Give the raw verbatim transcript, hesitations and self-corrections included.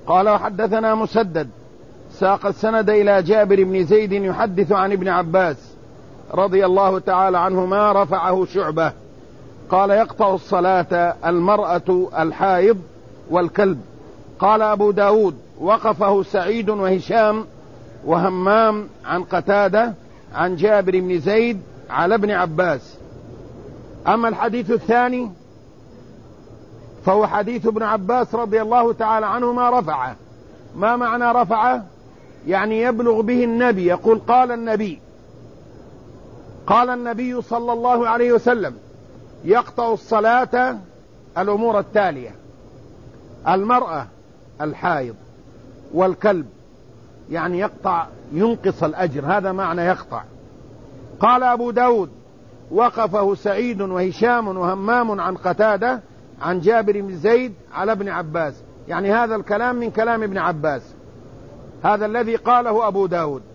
قال وحدثنا مسدد ساق السند إلى جابر بن زيد يحدث عن ابن عباس رضي الله تعالى عنهما رفعه شعبة قال يقطع الصلاة المرأة الحائض والكلب. قال أبو داود وقفه سعيد وهشام وهمام عن قتادة عن جابر بن زيد على ابن عباس. أما الحديث الثاني فهو حديث ابن عباس رضي الله تعالى عنهما رفعه. ما معنى رفعه؟ يعني يبلغ به النبي، يقول قال النبي قال النبي صلى الله عليه وسلم يقطع الصلاة الأمور التالية: المرأة الحائض والكلب، يعني يقطع ينقص الأجر، هذا معنى يقطع. قال أبو داود وقفه سعيد وهشام وهمام عن قتادة عن جابر بن زيد على ابن عباس، يعني هذا الكلام من كلام ابن عباس، هذا الذي قاله أبو داود.